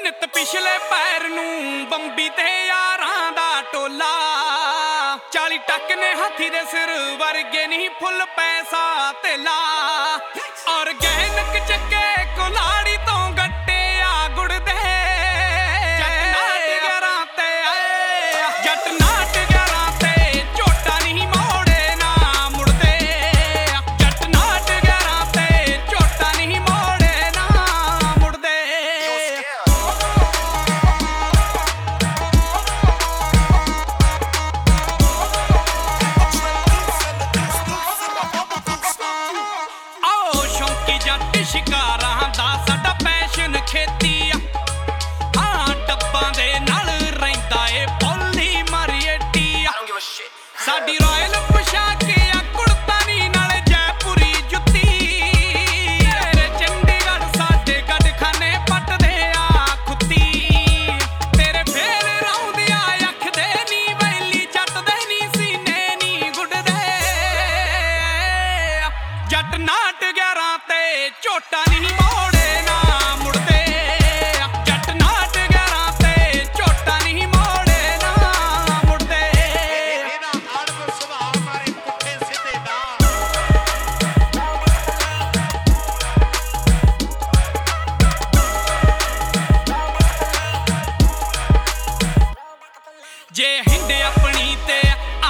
ਨਿਤ ਪਿਛਲੇ ਪੈਰ ਨੂੰ ਬੰਬੀ ਤੇ ਯਾਰਾਂ ਦਾ ਟੋਲਾ 40 ਟੱਕ ਨੇ ਹਾਥੀ ਦੇ ਸਿਰ ਵਰਗੇ ਨਹੀਂ ਫੁੱਲ ਪੈਸਾ ਧੇਲਾ ਔਰ ਗਹਿਨਕ ਚੱਕੇ ਕੁਲਾੜੀ ਤੋਂ ਗੱਟੇ ਆ ਗੁੜ ਦੇ ਜੱਟ ਨਾਟ ਗਿਆਰਾਂ ਤੇ ਝੋਟਾ ਨਹੀਂ ਮੋੜੇ ਨਾ ਮੁੜਦੇ ਜੱਟ ਨਾਟ ਗਿਆਰਾਂ ਤੇ ਝੋਟਾ ਨਹੀਂ ਮੋੜੇ ਨਾ ਮੁੜਦੇ ਆਓ ਸ਼ੌਂਕੀ ਜੱਟ ਸ਼ਿਕਾਰਾਂ ਦਾ ਸਾਡਾ ਪੈਸ਼ਨ ਖੇਤੀ ਆ ਹਾਂ ਡੱਬਾਂ ਦੇ ਨਾਲ ਰਹਿੰਦਾ ਏ ਬੋਲੀ ਮਾਰੀਏਟੀ ਆ ਸਾਡੀ ਰਾਇਲ ਪੋਸ਼ਾਕ ਆ ਕੁੜਤਾ ਨੀ ਨਾਲੇ ਜੈਪੁਰੀ ਜੁੱਤੀ ਤੇਰੇ ਚੰਡੀਗੜ੍ਹ ਸਾਡੇ ਗੱਡਖਾਨੇ ਪੱਟਦੇ ਆ ਖੁੱਤੀ ਤੇਰੇ ਫੇਰ ਰੌਂਦਿਆ ਅੱਖ ਦੇ ਨੀ ਵੈਲੀ ਜੱਟ ਦੇ ਨੀ ਸੀਨੇ ਨੀ ਗੁੱਡਦੇ ਜੱਟ ਨਾਟ 11 ਤੇ ਝੋਟਾ ਨਹੀਂ ਮੋੜੇ ਨਾ ਮੁੜਦੇ ਜੱਟ ਨਾਟ 11 ਤੇ ਝੋਟਾ ਨਹੀਂ ਮੋੜੇ ਨਾ ਮੁੜਦੇ ਇਹਦਾ ਅੜਬ ਸੁਭਾਅ ਮਾਰੇ ਪੁੱਠੇ ਸਿੱਧੇ ਦਾ ਜੇ ਹਿੰਡ ਆਪਣੀ ਤੇ